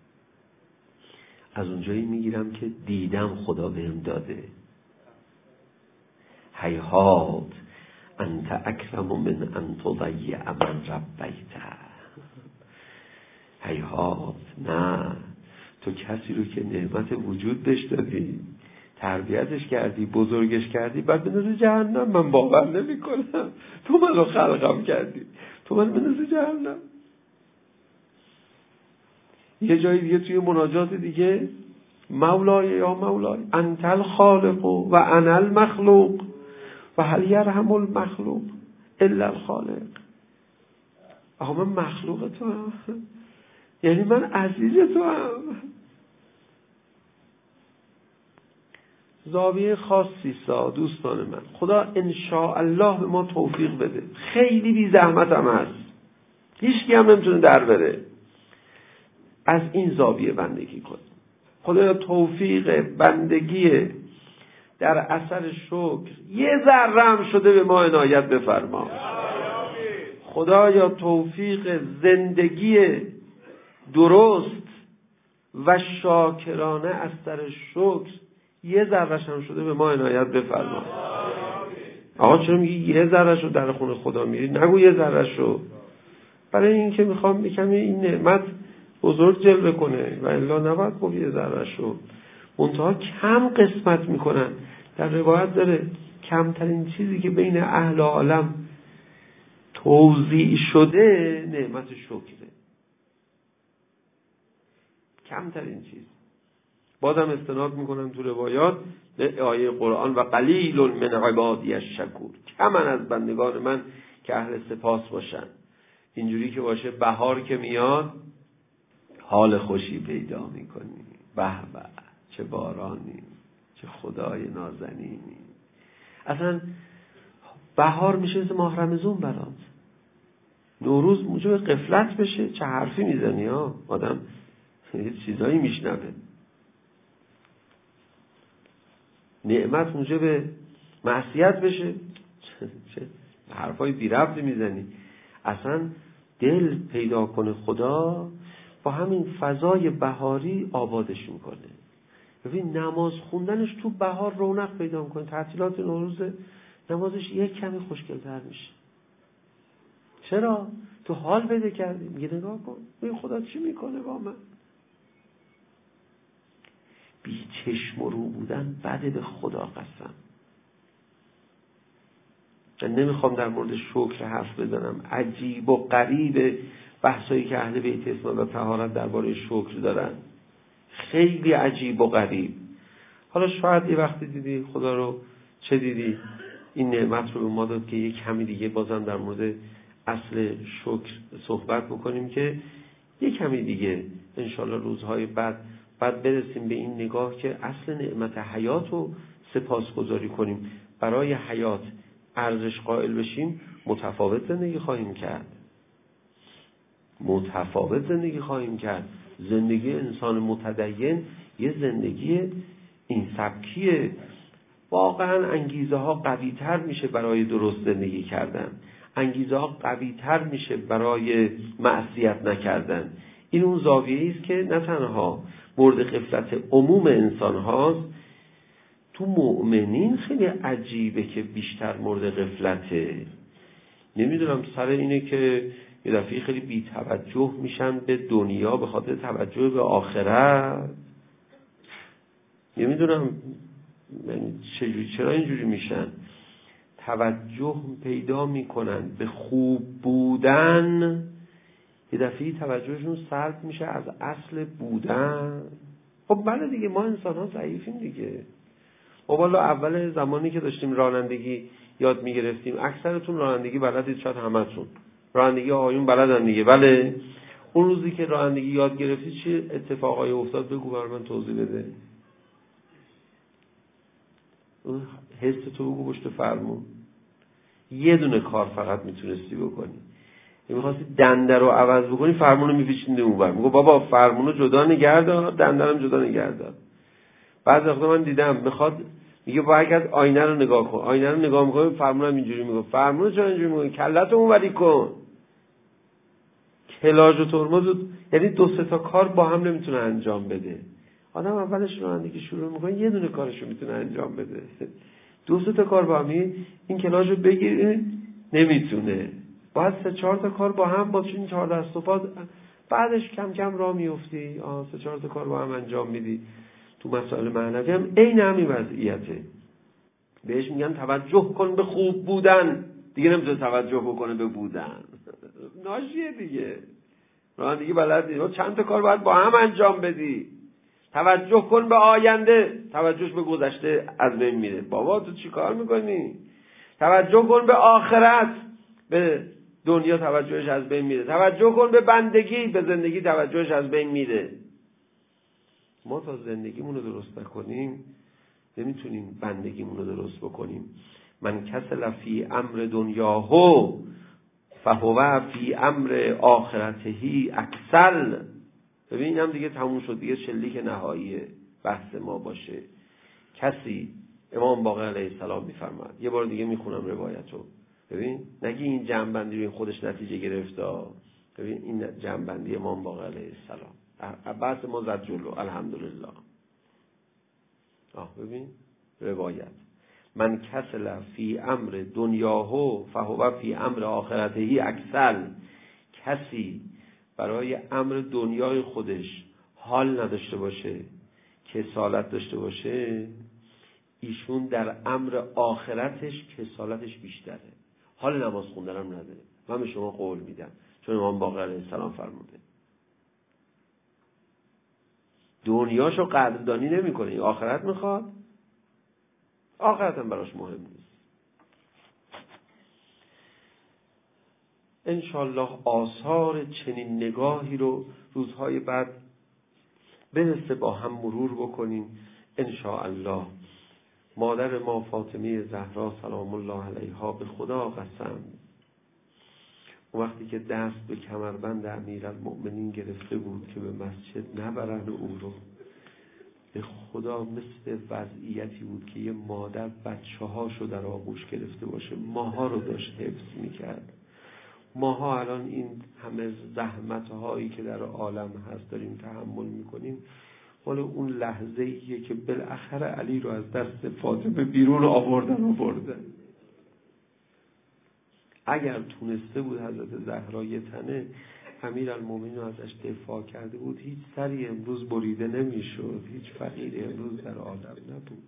از اونجایی میگیرم که دیدم خدا بهم داده. هیهات انت اکرم من ان تضیع من ربیته. هیهات، نه، تو کسی رو که نعمت وجود بهش دادی، تربیتش کردی، بزرگش کردی، بعد بندازی جهنم؟ من باور نمی کنم. تو منو خلقم کردی، تو منو بندازی جهنم. یه جایی دیگه توی مناجات دیگه، مولای یا مولای انت الخالق و انا المخلوق و هل یرحم المخلوق الا الخالق. آقا من مخلوق تو هم، یعنی من عزیز تو هم. زاویه خاصی سا دوستان من، خدا انشاءالله به ما توفیق بده. خیلی بی زحمت هم هست، هیچ کی هم نمیتونه در بره. از این زاویه بندگی کن. خدا توفیق بندگی در اثر شکر یه ذره هم شده به ما عنایت بفرما. خدایا توفیق زندگی درست و شاکرانه از سر شکر یه ذره‌ش هم شده به ما عنایت بفرما. آقا چرا میگی یه ذره‌شو در خونه خدا میری؟ نگو یه ذره‌شو. برای این که میخوام یکم این نعمت بزرگ جلوه کنه و الا نباید با یه ذره‌شو. منتها کم قسمت میکنن. در روایت داره کمترین چیزی که بین اهل عالم توزیع شده نعمت شکره. کمترین چیز. بازم استناد میکنم تو روایات به آیه قرآن و قلیل من عبادی الشکور. کمن از بندگان من که اهل سپاس باشن. اینجوری که باشه بهار که میاد حال خوشی پیدا میکنی. به به چه بارانی، چه خدای نازنینی. اصلا بهار میشه مثل ماه رمضان برات. نوروز موجب غفلت بشه چه حرفی میزنی ها؟ آدم یه چیزایی میشنوه. نعمت موجب معصیت بشه چه حرفای بی ربطی میزنی. اصلا دل پیدا کنه خدا با همین فضای بهاری آبادش میکنه. ببین نماز خوندنش تو بهار رونق پیدا میکنه. تعطیلات نوروز نمازش یک کمی خوشگل‌تر میشه. چرا؟ تو حال پیدا کردی. میگه نگاه کن ببین خدا چی میکنه با من. بی چشم و رو بودن بده به خدا قسم. من نمیخوام در مورد شکر حرف بزنم. عجیب و غریب بحثایی که اهل بیت اسماعیل و طهارت درباره شکر دارن. خیلی عجیب و غریب. حالا شاید یه وقتی دیدی خدا رو، چه دیدی این نعمت رو به ما داد که یک کمی دیگه بازم در مورد اصل شکر صحبت بکنیم که یک کمی دیگه انشالله روزهای بعد بعد برسیم به این نگاه که اصل نعمت حیات رو سپاسگزاری کنیم. برای حیات ارزش قائل بشیم متفاوت زندگی خواهیم کرد. متفاوت زندگی خواهیم کرد. زندگی انسان متدین یه زندگی این سبکیه. واقعا انگیزه ها قوی تر میشه برای درست زندگی کردن. انگیزه ها قوی تر میشه برای معصیت نکردن. این اون زاویه‌ای است که نه تنها مورد غفلت عموم انسان هاست، تو مؤمنین خیلی عجیبه که بیشتر مورد غفلته. نمیدونم سر اینه که یه دفعه خیلی بی توجه میشن به دنیا به خاطر توجه به آخرت. نمیدونم چجوری چرا اینجوری میشن. توجه پیدا میکنن به خوب بودن، یه دفعه توجهشون سلب میشه از اصل بودن. خب بله دیگه ما انسان ها ضعیفیم دیگه. ما والا اول زمانی که داشتیم رانندگی یاد میگرفتیم اکثرتون رانندگی بلدید، شاید همتون رانندگی آقایون بلدن دیگه. بله اون روزی که رانندگی یاد گرفتی چه اتفاقایی افتاد بگو برای من توضیح بده. اون حس تو بگو پشت فرمون. یه دونه کار فقط میتونستی بکنی، میخواستی دنده رو عوض بکنی فرمونو میپیچوندی اونور، میگو بابا فرمونو جدا نگه دار دنده رو جدا نگه دار. بعضی وقتا من دیدم میخواد میگه باید آینه رو نگاه کن، آینه رو نگاه میکنه فرمون هم اینجوری میگه فرمونو چرا اینجوری میگه کله‌تو اونوری کن. کلاژ و ترمز، یعنی دو سه تا کار با هم نمیتونه انجام بده. آدم اولش رانندگی شروع میکنه یه دونه کارشو میتونه انجام بده. دو سه تا کار با هم، این کلاژ رو بگیره نمیتونه، باید سه چهار تا کار با هم با این چهار دست و پا، بعدش کم کم راه میفتی. آه سه چهار تا کار با هم انجام میدی. تو مسائل معنوی هم عین همین وضعیته. بهش میگن توجه کن به خوب بودن، دیگه نمیتونه توجه بکنه به بودن، ناشیه دیگه. راه دیگه بلد نیست. چند تا کار باید با هم انجام بدی. توجه کن به آینده، توجهش به گذشته از بین میره. بابا تو چی کار میکنی؟ توجه کن به آخرت، به دنیا توجهش از بین میره. توجه کن به بندگی، به زندگی توجهش از بین میره. ما تا زندگیمون رو درست نکنیم نمیتونیم بندگیمون رو درست بکنیم. من کسل فی امر دنیاهو فهو فی امر آخرتهی اکسل. ببینم دیگه تموم شد، دیگه شلیک نهایی بحث ما باشه. کسی، امام باقر علیه السلام میفرماد، یه بار دیگه میخونم روایتو، ببین نگی این جمع‌بندی رو این خودش نتیجه گرفته. ببین این جمع‌بندی امام باقر علیه السلام، بحث ما زد جلو الحمدلله. آه ببین روایت، من کسل فی امر دنیاهو فهو فی امر آخرتهی اکسل. کسی برای امر دنیای خودش حال نداشته باشه، کسالت داشته باشه، ایشون در امر آخرتش کسالتش بیشتره. حال نماز خوندن هم نداره. من به شما قول میدم، چون امام باقر علیه السلام فرموده دنیاشو قدردانی نمیکنه، آخرت میخواد، آخرت هم براش مهم نیست. انشالله آثار چنین نگاهی رو روزهای بعد بنسته با هم مرور بکنیم انشاءالله. مادر ما فاطمه زهرا سلام الله علیها به خدا قسم، وقتی که دست به کمربند امیرالمؤمنین گرفته بود که به مسجد نبرن او رو، به خدا مثل وضعیتی بود که یه مادر بچه هاشو در آغوش گرفته باشه، ماها رو داشت حفظ میکرد. ماها الان این همه زحمت هایی که در عالم هست داریم تحمل میکنیم، مال اون لحظه ایه که بالاخره علی رو از دست فاطمه بیرون آوردن آوردن. اگر تونسته بود حضرت زهرا یه تنه امیرالمومنین رو ازش دفاع کرده بود، هیچ سری امروز بریده نمیشد، هیچ فقیری امروز در عالم نبود.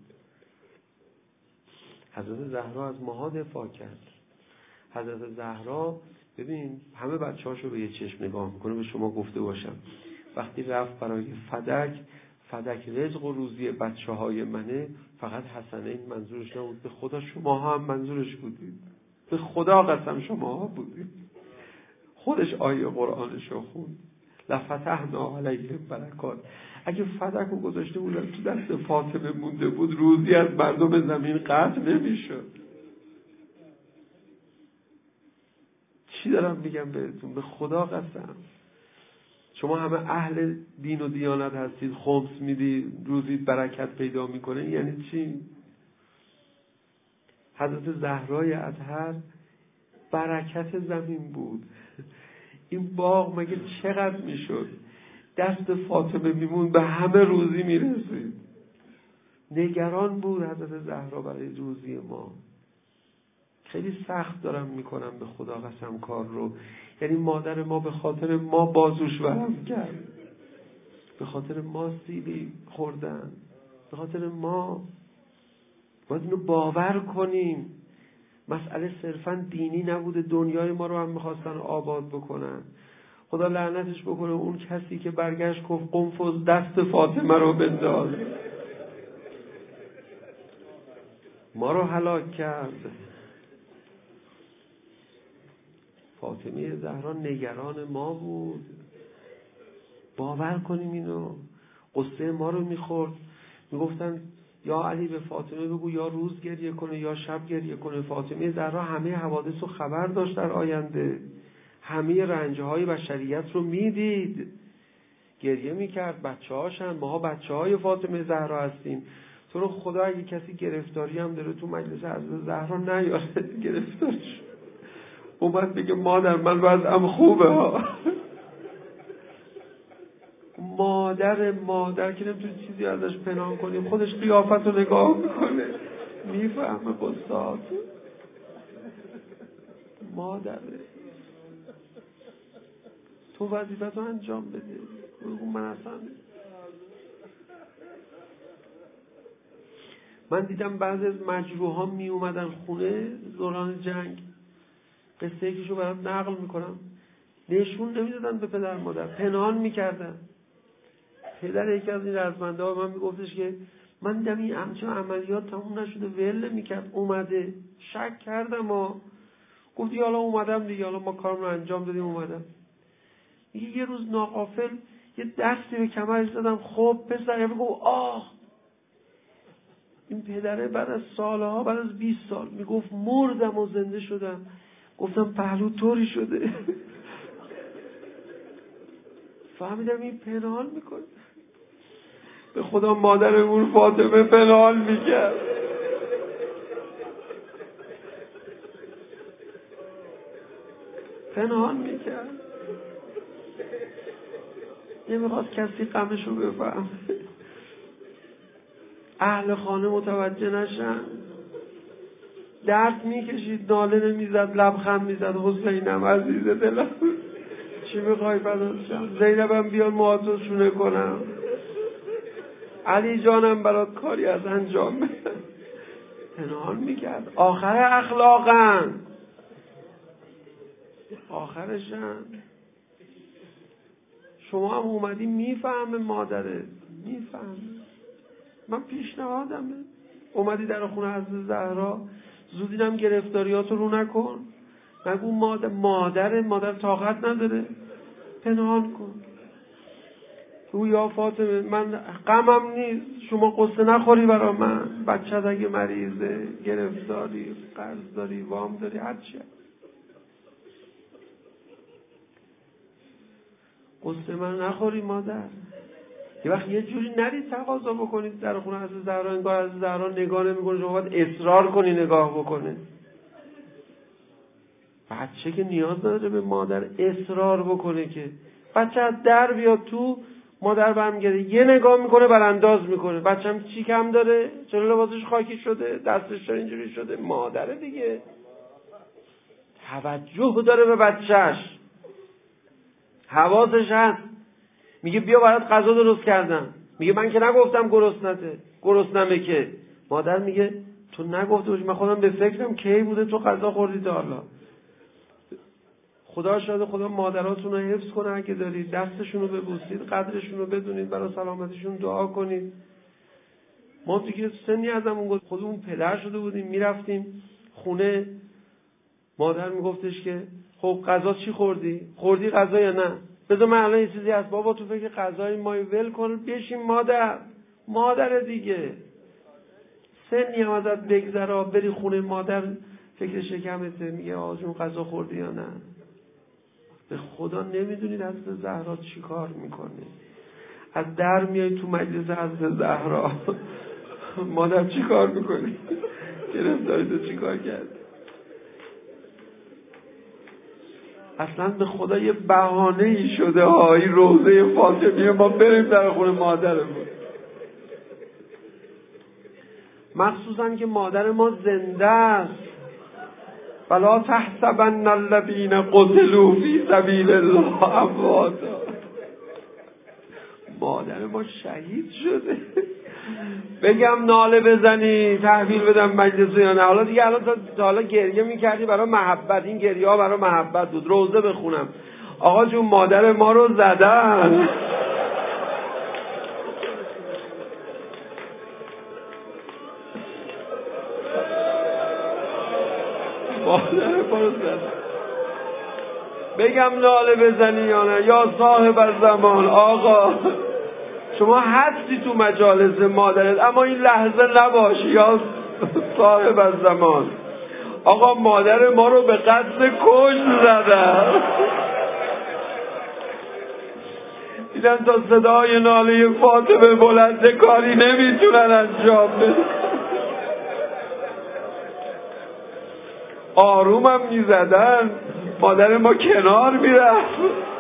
حضرت زهرا از ماها دفاع کرد. حضرت زهرا ببین همه بچه‌هاشو به یه چشم نگاه میکنه. به شما گفته باشم وقتی رفت برای فدک، فدک رزق و روزی بچه‌های منه، فقط حسنین منظورش نبود، به خدا شما هم منظورش بودید، به خدا قسم شما ها بودید. خودش آیه قرآنشو خوند، لفتحنا علیهم برکات. اگه فدک رو گذاشته بودن تو دست فاطمه مونده بود، روزی از مردم زمین قطع نمیشد. چی دارم میگم بهتون؟ به خدا قسم. شما همه اهل دین و دیانت هستید، خمس میدی روزی برکت پیدا میکنه، یعنی چی؟ حضرت زهرای اطهر برکت زمین بود. این باغ مگه چقدر میشد؟ دست فاطمه میمون به همه روزی میرسید. نگران بود حضرت زهرا برای روزی ما. خیلی سخت دارم میکنم به خدا قسم کار رو. یعنی مادر ما به خاطر ما بازوش ورم کرد، به خاطر ما سیلی خوردن، به خاطر ما. باید اینو باور کنیم. مسئله صرفا دینی نبوده، دنیای ما رو هم میخواستن آباد بکنن. خدا لعنتش بکنه اون کسی که برگشت گفت قنفذ دست فاطمه رو بنداز، ما رو هلاک کرد. فاطمه زهرا نگران ما بود. باور کنیم اینو. قصه ما رو میخورد، میگفتن یا علی به فاطمه بگو یا روز گریه کنه یا شب گریه کنه. فاطمه زهرا همه حوادث رو خبر داشت در آینده، همه رنجهای بشریت رو میدید، گریه میکرد. بچه هاشن، ماها بچه های فاطمه زهرا هستیم. تو رو خدا اگه کسی گرفتاری هم داره تو مجلس حضرت زهرا نیاره گرفتارش، اومد بگه مادر من وضعم خوبه ها. مادر مادر که نمیتونی چیزی ازش پنهان کنیم، خودش قیافت رو نگاه میکنه. میفهمه استاد مادره تو وظیفه‌تو انجام بده. من اصلا من دیدم بعضی از مجروحان می اومدن خونه دوران جنگ، قصه یکیشو برام نقل میکنم، نشون نمیدادن به پدر مادر، پنهان میکردن. پدر یکی از این رزمنده ها من میگفتش که من دیدم این همچنین عملیات تموم نشده ول نمیکرد، اومده. شک کردم ها، گفت حالا اومدم دیگه، حالا ما کارمون رو انجام دادیم اومدم. میگه یه روز ناغافل یه دستی به کمرش زدم، خب پسر یه بگو آه. این پدره بعد از سالها، بعد از بیست سال میگفت مردم و زنده شدم. گفتم پهلو طوری شده. فهمیدم این پنهان میکنه. به خدا مادرمون فاطمه پنهان میکرد. پنهان میکرد، نمیخواست کسی غمشو بفهم، اهل خانه متوجه نشن. درد میکشید، ناله نمیزد، لبخند میزد. حسینم عزیز دلم چی میخوای فدات شم؟ زینبم بیان موهاتو شونه کنم، علی جانم برات کاری از انجام بدم. پنهان میکرد. آخر اخلاقن، آخرشن. شما هم اومدی میفهمه مادره، میفهمه. من پیشنهادمه، اومدی در خونه حضرت زهرا، زودینم گرفتاریاتو رو نکن، نگو مادر مادر مادر طاقت نداره، پنهان کن. تو یا فاطمه من غمم نیست، شما قصه نخوری برا من، بچه‌ت اگه مریضه، گرفتاری، قرض داری، وام داری، هر چی قصه من نخوری مادر. یه وقت یه جوری نرید تقاضا بکنید در خونه حضرت زهرا، انگار حضرت زهرا نگاه نمی‌کنه، شما باید اصرار کنی نگاه بکنه. بچه که نیاز نداره به مادر اصرار بکنه که. بچه از در بیاد تو، مادر برمیگرده یه نگاه میکنه برانداز میکنه. بچه‌م چی کم داره؟ چرا لباسش خاکی شده؟ دستش چرا اینجوری شده؟ مادره دیگه. توجه داره به بچه‌ش، حواسش هست. میگه بیا برات غذا درست کردم، میگه من که نگفتم گرسنته، گرسنمه که. مادر میگه تو نگفته باشی، من خودم به فکرم کی بوده تو غذا خوردی تا حالا. خدا شاید خدا مادراتون رو حفظ کنه، اگه دارید دستشون رو ببوسید، قدرشون رو بدونید، برای سلامتیشون دعا کنید. ما دیگه سنی ازمون گفت، خودمون پدر شده بودیم، میرفتیم خونه، مادر میگفتش که خب غذا چی خوردی؟ خوردی غذا یا نه؟ بذار من الان یه چیزی هست، بابا تو فکر غذای مای ول کن، بشین مادر، مادر دیگه. سنی هم ازت بگذره، بری خونه مادر، فکر شکمته، میگه آقا جون غذا خوردی یا نه؟ به خدا نمیدونید حضرت زهرا چی کار میکنه. از در میای تو مجلس حضرت زهرا، مادر چی کار میکنی؟ گرفتاری تو چی کار کرد؟ اصلا به خدا یه بهانه ای شده ها این روضه فاطمیه، ما بریم در خونه مادرمون. مخصوصا که مادر ما زنده است. فلا تحسبن الذین قتلوا فی سبیل الله امواتا. مادر ما شهید شده. بگم ناله بزنی تحویل بدم مجلس یا نه؟ حالا دیگه الان تا حالا گریه میکردی برای محبت، این گریه ها برای محبت بود. روزه بخونم آقا جون مادر ما رو زدن. مادر ما رو زدن. بگم ناله بزنی یا نه؟ یا صاحب الزمان، آقا شما هستی تو مجالس مادرت، اما این لحظه نباشی. یا صاحب الزمان، آقا مادر ما رو به قصد کشت زدن. دیدن تا صدای ناله فاطمه بلند کاری نمیتونن انجام بدن. آرومم میزدن، مادر ما کنار میرفت.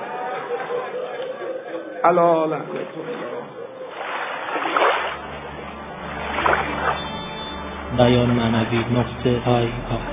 الا لعنت بیان معنوی نقطه آی